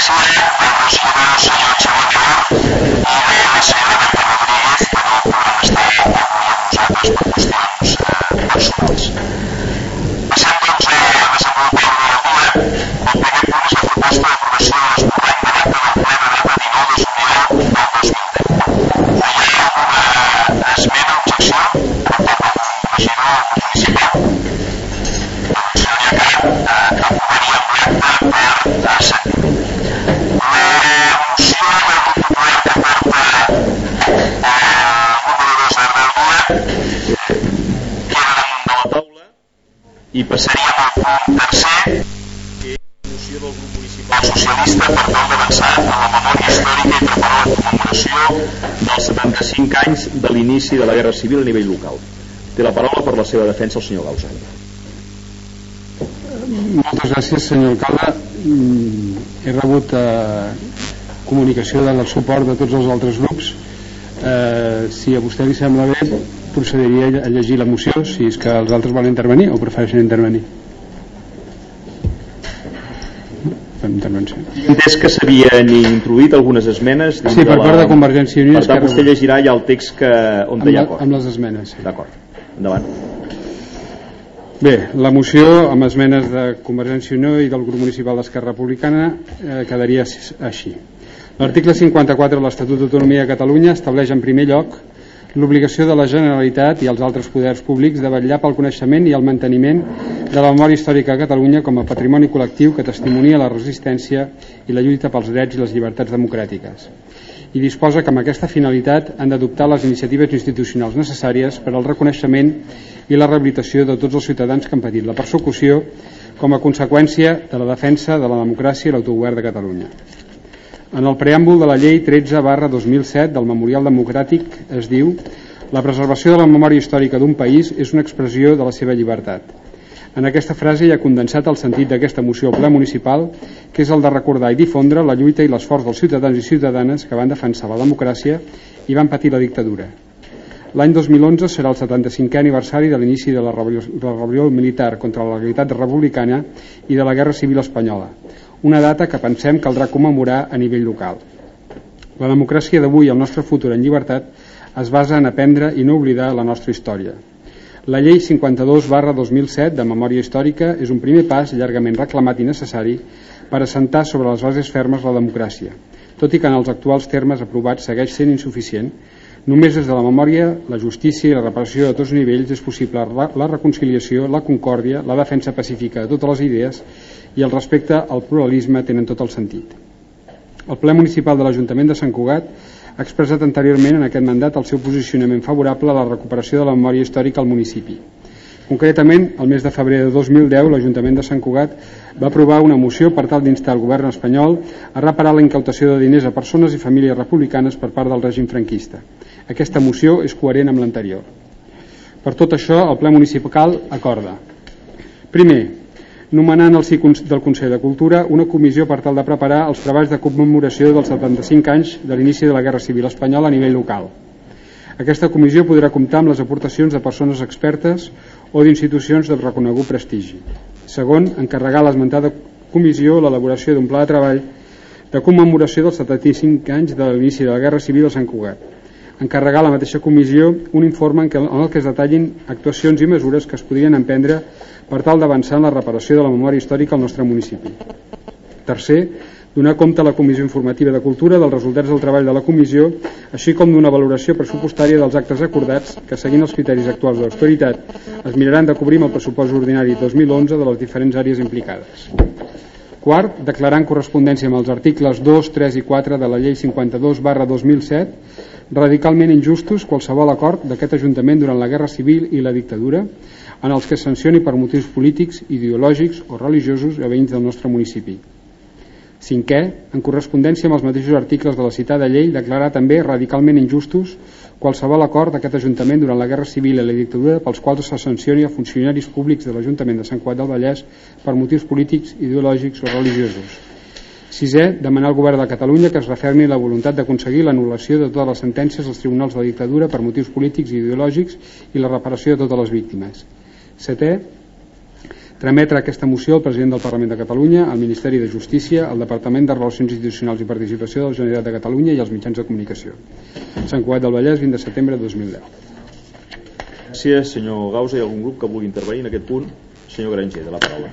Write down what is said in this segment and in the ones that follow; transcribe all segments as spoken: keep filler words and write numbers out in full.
I passaríem al punt tercer, que és la moció del grup municipal socialista per tal d'avançar en la memòria històrica i preparar la commemoració dels setanta-cinc anys de l'inici de la Guerra Civil a nivell local. Té la paraula per la seva defensa el senyor Gausany. Moltes gràcies, senyor alcalde. He rebut eh, comunicació del suport de tots els altres grups. Eh, si a vostè li sembla bé, procediria a llegir la moció, si és que els altres volen intervenir o prefereixen intervenir. Fem intervenció. He entès que s'havien introduït algunes esmenes. Sí, per part de Convergència i Unió. Per tant, vostè llegirà ja el text que, on hi ha acord. Amb les esmenes, sí. D'acord, endavant. Bé, la moció amb esmenes de Convergència i Unió i del grup municipal d'Esquerra Republicana eh, quedaria així. L'article cinquanta-quatre de l'Estatut d'Autonomia de Catalunya estableix en primer lloc l'obligació de la Generalitat i els altres poders públics de vetllar pel coneixement i el manteniment de la memòria històrica de Catalunya com a patrimoni col·lectiu que testimonia la resistència i la lluita pels drets i les llibertats democràtiques, i disposa que amb aquesta finalitat han d'adoptar les iniciatives institucionals necessàries per al reconeixement i la rehabilitació de tots els ciutadans que han patit la persecució com a conseqüència de la defensa de la democràcia i l'autogovern de Catalunya. En el preàmbul de la llei tretze barra dos mil set del Memorial Democràtic es diu: la preservació de la memòria històrica d'un país és una expressió de la seva llibertat. En aquesta frase hi ha condensat el sentit d'aquesta moció al ple municipal, que és el de recordar i difondre la lluita i l'esforç dels ciutadans i ciutadanes que van defensar la democràcia i van patir la dictadura. L'any dos mil onze serà el setanta-cinquè aniversari de l'inici de la rebel·lió militar contra la legalitat republicana i de la Guerra Civil Espanyola, una data que pensem caldrà commemorar a nivell local. La democràcia d'avui i el nostre futur en llibertat es basa en aprendre i no oblidar la nostra història. La llei cinquanta-dos barra dos mil set de memòria històrica és un primer pas llargament reclamat i necessari per assentar sobre les bases fermes la democràcia, tot i que en els actuals termes aprovats segueix sent insuficient. Només des de la memòria, la justícia i la reparació de tots nivells és possible la reconciliació, la concòrdia, la defensa pacífica de totes les idees i el respecte al pluralisme tenen tot el sentit. El ple municipal de l'Ajuntament de Sant Cugat ha expressat anteriorment en aquest mandat el seu posicionament favorable a la recuperació de la memòria històrica al municipi. Concretament, el mes de febrer de dos mil deu, l'Ajuntament de Sant Cugat va aprovar una moció per tal d'instar el govern espanyol a reparar la incautació de diners a persones i famílies republicanes per part del règim franquista. Aquesta moció és coherent amb l'anterior. Per tot això, el ple municipal acorda: primer, nomenar en el si del Consell de Cultura una comissió per tal de preparar els treballs de commemoració dels setanta-cinc anys de l'inici de la Guerra Civil Espanyola a nivell local. Aquesta comissió podrà comptar amb les aportacions de persones expertes o d'institucions de reconegut prestigi. Segon, encarregar a l'esmentada comissió l'elaboració d'un pla de treball de commemoració dels setanta-cinc anys de l'inici de la Guerra Civil a Sant Cugat. Encarregar a la mateixa comissió un informe en, què, en el que es detallin actuacions i mesures que es podrien emprendre per tal d'avançar en la reparació de la memòria històrica al nostre municipi. Tercer, donar compte a la Comissió Informativa de Cultura dels resultats del treball de la comissió, així com d'una valoració pressupostària dels actes acordats que, seguint els criteris actuals d'austeritat, es miraran de cobrir amb el pressupost ordinari dos mil onze de les diferents àrees implicades. Quart, declarar en correspondència amb els articles dos, tres i quatre de la llei cinquanta-dos barra dos mil set radicalment injustos qualsevol acord d'aquest Ajuntament durant la Guerra Civil i la dictadura en els que es sancioni per motius polítics, ideològics o religiosos a veïns del nostre municipi. Cinquè, en correspondència amb els mateixos articles de la citada llei, declarar també radicalment injustos qualsevol acord d'aquest Ajuntament durant la Guerra Civil i la dictadura pels quals se sancioni a funcionaris públics de l'Ajuntament de Sant Cugat del Vallès per motius polítics, ideològics o religiosos. Sisè, demanar al Govern de Catalunya que es refermi la voluntat d'aconseguir l'anul·lació de totes les sentències dels tribunals de la dictadura per motius polítics i ideològics i la reparació de totes les víctimes. Setè, trametre aquesta moció al president del Parlament de Catalunya, al Ministeri de Justícia, al Departament de Relacions Institucionals i Participació de la Generalitat de Catalunya i als mitjans de comunicació. Sant Cugat del Vallès, vint de setembre de dos mil deu. Gràcies, senyor Gausa. Hi ha algun grup que vulgui intervenir en aquest punt? Senyor Granger, de la paraula.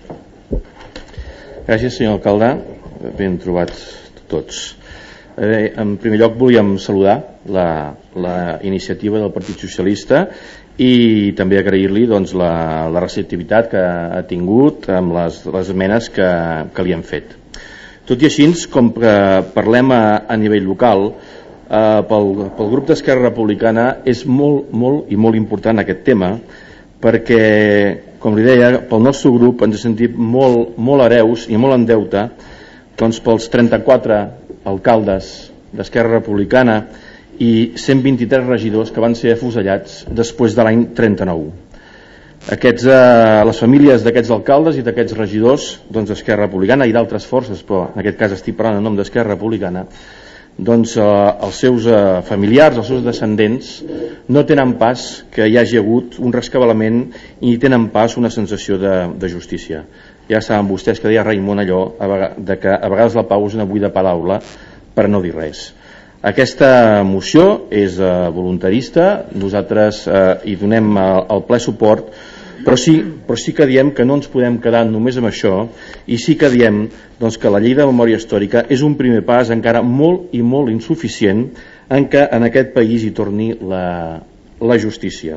Gràcies, senyor alcalde. Ben trobats tots. Eh, en primer lloc volíem saludar la, la iniciativa del Partit Socialista i també agrair-li doncs, la, la receptivitat que ha tingut amb les, les esmenes que, que li han fet. Tot i així, com que parlem a, a nivell local, eh, pel, pel grup d'Esquerra Republicana és molt, molt i molt important aquest tema, perquè, com li deia, pel nostre grup ens hem sentit molt, molt hereus i molt en deute doncs, pels trenta-quatre alcaldes d'Esquerra Republicana i cent vint-i-tres regidors que van ser afusellats després de l'any trenta-nou. Aquests, eh, les famílies d'aquests alcaldes i d'aquests regidors doncs, d'Esquerra Republicana i d'altres forces, però en aquest cas estic parlant en nom d'Esquerra Republicana, doncs eh, els seus eh, familiars, els seus descendents no tenen pas que hi hagi hagut un rescabalament i tenen pas una sensació de, de justícia. Ja saben vostès que deia Raimon allò de que a vegades la pau és una buida paraula per no dir res. Aquesta moció és eh, voluntarista, nosaltres eh, hi donem eh, el ple suport, però sí, però sí que diem que no ens podem quedar només amb això i sí que diem doncs, que la llei de memòria històrica és un primer pas encara molt i molt insuficient en què en aquest país hi torni la, la justícia.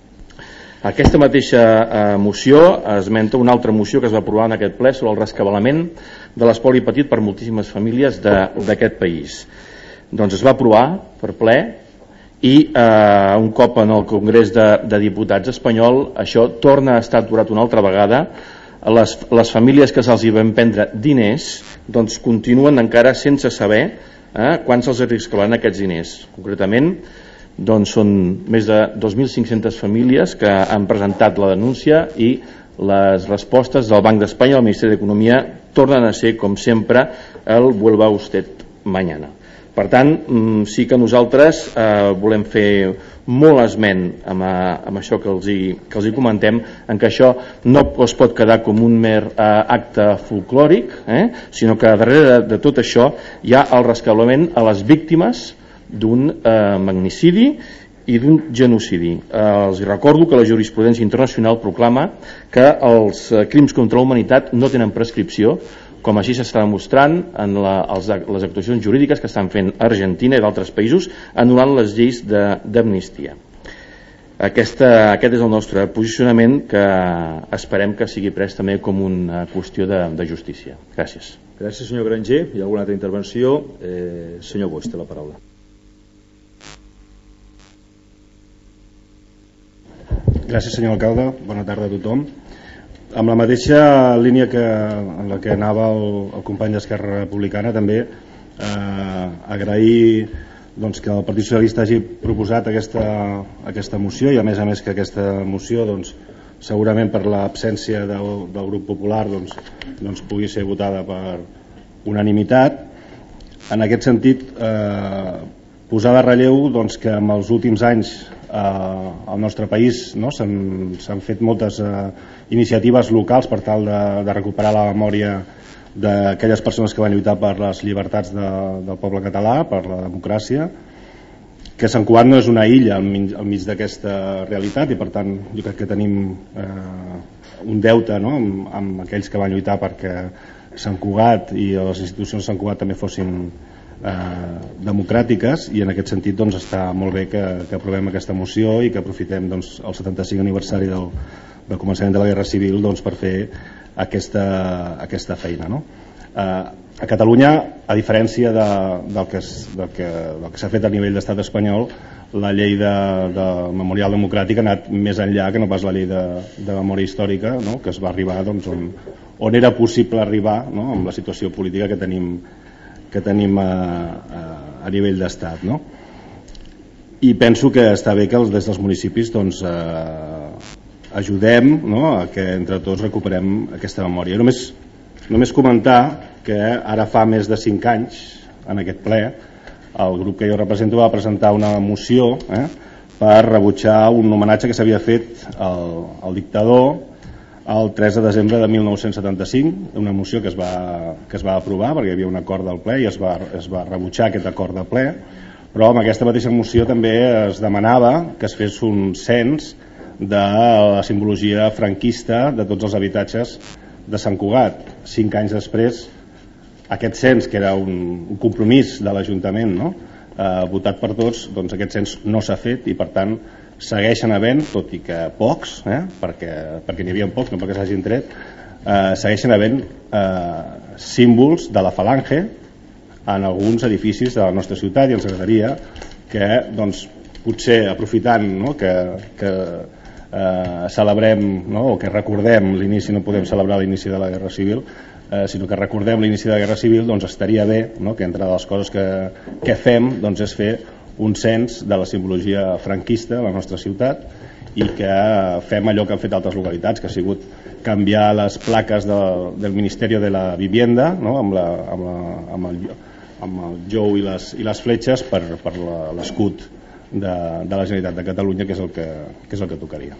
Aquesta mateixa eh, moció esmenta una altra moció que es va aprovar en aquest ple sobre el rescabalament de l'espoli patit per moltíssimes famílies d'aquest país. Doncs es va aprovar per ple i eh, un cop en el Congrés de, de Diputats espanyol això torna a estar aturat una altra vegada. Les, les famílies que se'ls hi van prendre diners doncs continuen encara sense saber eh, quan se'ls rescabalaran aquests diners. Concretament, doncs són més de dos mil cinc-centes famílies que han presentat la denúncia i les respostes del Banc d'Espanya i del Ministeri d'Economia tornen a ser, com sempre, el vuelva usted mañana. Per tant, sí que nosaltres eh, volem fer molt esment amb, amb això que els, hi, que els hi comentem, en què això no es pot quedar com un mer eh, acte folclòric, eh, sinó que darrere de, de tot això hi ha el rescabalament a les víctimes d'un eh, magnicidi i d'un genocidi. Eh, els recordo que la jurisprudència internacional proclama que els eh, crims contra la humanitat no tenen prescripció, com així s'està demostrant en la, els, les actuacions jurídiques que estan fent Argentina i d'altres països anul·lant les lleis d'amnistia. Aquesta, aquest és el nostre posicionament, que esperem que sigui pres també com una qüestió de, de justícia. Gràcies. Gràcies, senyor Granger. Hi ha alguna altra intervenció? Eh, senyor Boix, té la paraula. Gràcies, senyor alcalde. Bona tarda a tothom. Amb la mateixa línia que, en la que anava el, el company d'Esquerra Republicana, també eh, agrair doncs, que el Partit Socialista hagi proposat aquesta, aquesta moció i a més a més que aquesta moció doncs, segurament per l'absència del, del grup popular doncs, doncs pugui ser votada per unanimitat. En aquest sentit, eh, posar de relleu doncs, que en els últims anys eh, al nostre país no, s'han fet moltes eh, iniciatives locals per tal de, de recuperar la memòria d'aquelles persones que van lluitar per les llibertats de, del poble català, per la democràcia, que Sant Cugat no és una illa al mig, al mig d'aquesta realitat i per tant jo crec que tenim eh, un deute no, amb, amb aquells que van lluitar perquè Sant Cugat i les institucions de Sant Cugat també fossin eh, democràtiques, i en aquest sentit doncs, està molt bé que, que aprovem aquesta moció i que aprofitem doncs, el setanta-cinc aniversari del, del començament de la Guerra Civil doncs, per fer aquesta, aquesta feina. No? Eh, a Catalunya, a diferència de, del que, del que, del que s'ha fet a nivell d'estat espanyol, la llei de, de memorial democràtic ha anat més enllà que no pas la llei de, de memòria històrica, no? Que es va arribar doncs, on, on era possible arribar, no? Amb la situació política que tenim, que tenim a, a, a nivell d'estat. No? I penso que està bé que els, des dels municipis doncs, eh, ajudem no? A que entre tots recuperem aquesta memòria. Només, només comentar que ara fa més de cinc anys en aquest ple el grup que jo represento va presentar una moció eh, per rebutjar un homenatge que s'havia fet al, al dictador el tres de desembre de mil nou-cents setanta-cinc, una moció que es va, que es va aprovar perquè hi havia un acord del ple i es va, es va rebutjar aquest acord de ple, però amb aquesta mateixa moció també es demanava que es fes un cens de la simbologia franquista de tots els habitatges de Sant Cugat. Cinc anys després, aquest cens, que era un, un compromís de l'Ajuntament, no? eh, votat per tots, doncs aquest cens no s'ha fet i per tant segueixen havent, tot i que pocs, eh, perquè, perquè n'hi havia pocs, no perquè s'hagin tret, eh, segueixen havent eh, símbols de la falange en alguns edificis de la nostra ciutat, i ens agradaria que doncs, potser aprofitant, no, que, que eh, celebrem, no, o que recordem l'inici, no podem celebrar l'inici de la Guerra Civil, eh, sinó que recordem l'inici de la Guerra Civil, doncs estaria bé, no, que entre les coses que, que fem doncs, és fer un cens de la simbologia franquista a la nostra ciutat i que fem allò que han fet altres localitats, que ha sigut canviar les plaques de, del Ministeri de la Vivienda, no? amb, la, amb, la, amb, el, amb el jou i les, i les fletxes per, per l'escut de, de la Generalitat de Catalunya, que és el que, que, és el que tocaria.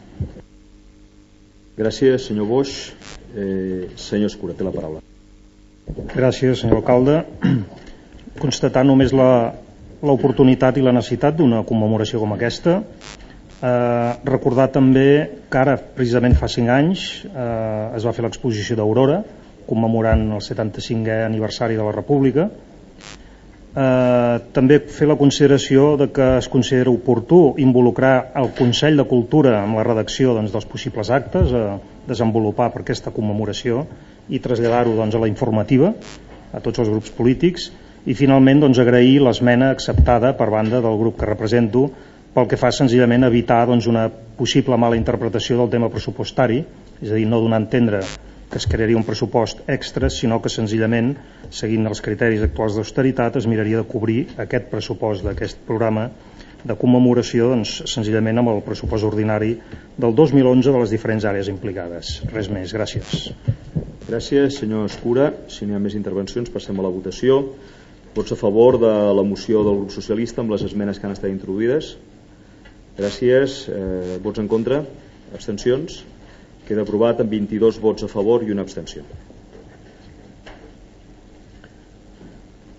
Gràcies, senyor Boix. Eh, senyor Escura, té la paraula. Gràcies, senyor alcalde. Constatar només la l'oportunitat i la necessitat d'una commemoració com aquesta. Eh, recordar també que ara, precisament fa cinc anys, eh, es va fer l'exposició d'Aurora, commemorant el setanta-cinquè aniversari de la República. Eh, també fer la consideració de que es considera oportú involucrar el Consell de Cultura amb la redacció doncs, dels possibles actes a desenvolupar per aquesta commemoració i traslladar-ho doncs, a la informativa a tots els grups polítics. I finalment doncs, agrair l'esmena acceptada per banda del grup que represento pel que fa senzillament a evitar doncs, una possible mala interpretació del tema pressupostari, és a dir, no donar a entendre que es crearia un pressupost extra, sinó que senzillament, seguint els criteris actuals d'austeritat, es miraria de cobrir aquest pressupost d'aquest programa de commemoració doncs, senzillament amb el pressupost ordinari del dos mil onze de les diferents àrees implicades. Res més, gràcies. Gràcies, senyor Escura. Si no hi ha més intervencions, passem a la votació. Vots a favor de la moció del grup socialista amb les esmenes que han estat introduïdes? Gràcies. Eh, vots en contra? Abstencions? Queda aprovat amb vint-i-dos vots a favor i una abstenció.